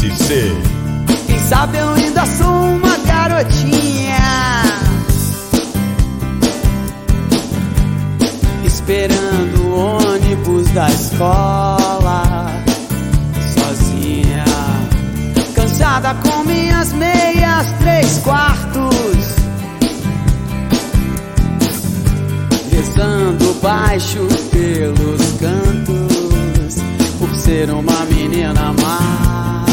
SC. Quem sabe eu ainda sou uma garotinha, esperando o ônibus da escola, sozinha, cansada com minhas meias 3/4, rezando baixo pelos cantos, por ser uma menina má.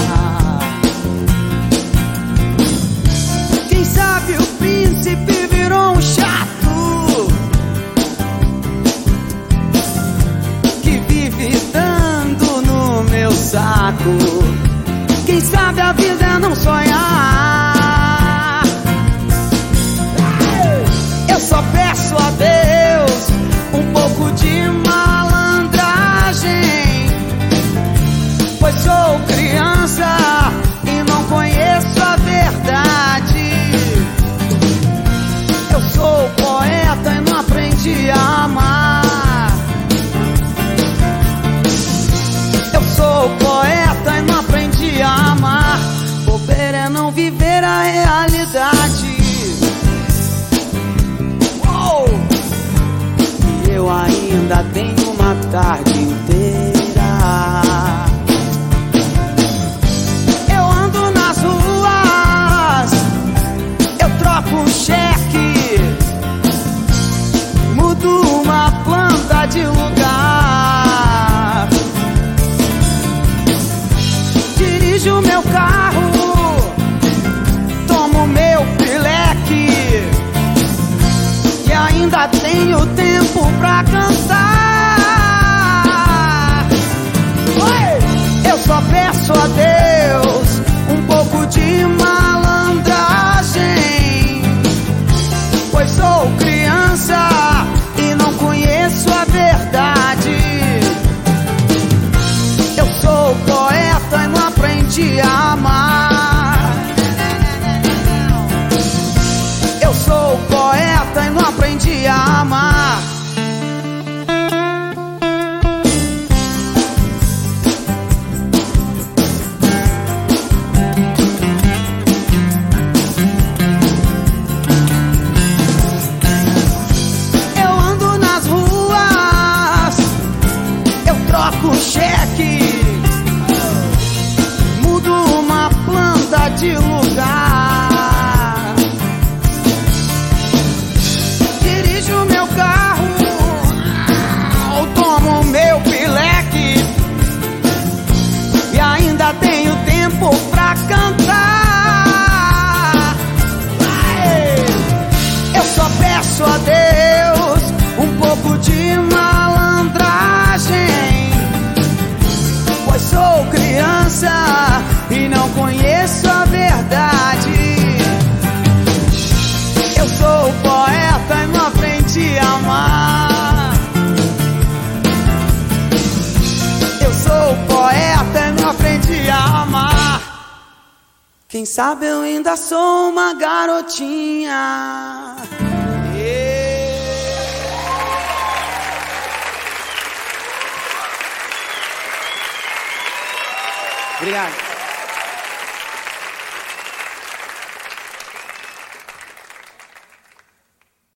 Quem sabe o príncipe virou um chato, que vive dando no meu saco. Quem sabe a vida é não sonhar. Eu só peço a Deus um pouco de malandragem, pois sou criança e não conheço a verdade. Eu sou poeta e não aprendi a amar. Eu sou poeta e não aprendi a amar. Bobeira é não viver a realidade. Uou! E eu ainda tenho uma tarde inteira. Eu ando nas ruas, eu troco um cheque, mudo uma planta de lugar, dirijo meu carro, tomo meu pileque e ainda tenho tempo pra cantar. Oi! Eu só peço a Deus um pouco de malandragem, pois sou criança e não conheço a verdade. Eu sou poeta e não aprendi a amar. Eu sou poeta e não aprendi a amar. Eu ando nas ruas, eu troco cheque, mudo uma planta de lugar, dirijo meu carro, tomo meu pileque e ainda tenho tempo pra cantar. Eu só peço a Deus um pouco de malandragem, pois sou criança e não conheço a verdade. Eu sou poeta e não aprendi a amar. Eu sou poeta e não aprendi a amar. Quem sabe eu ainda sou uma garotinha. Obrigado.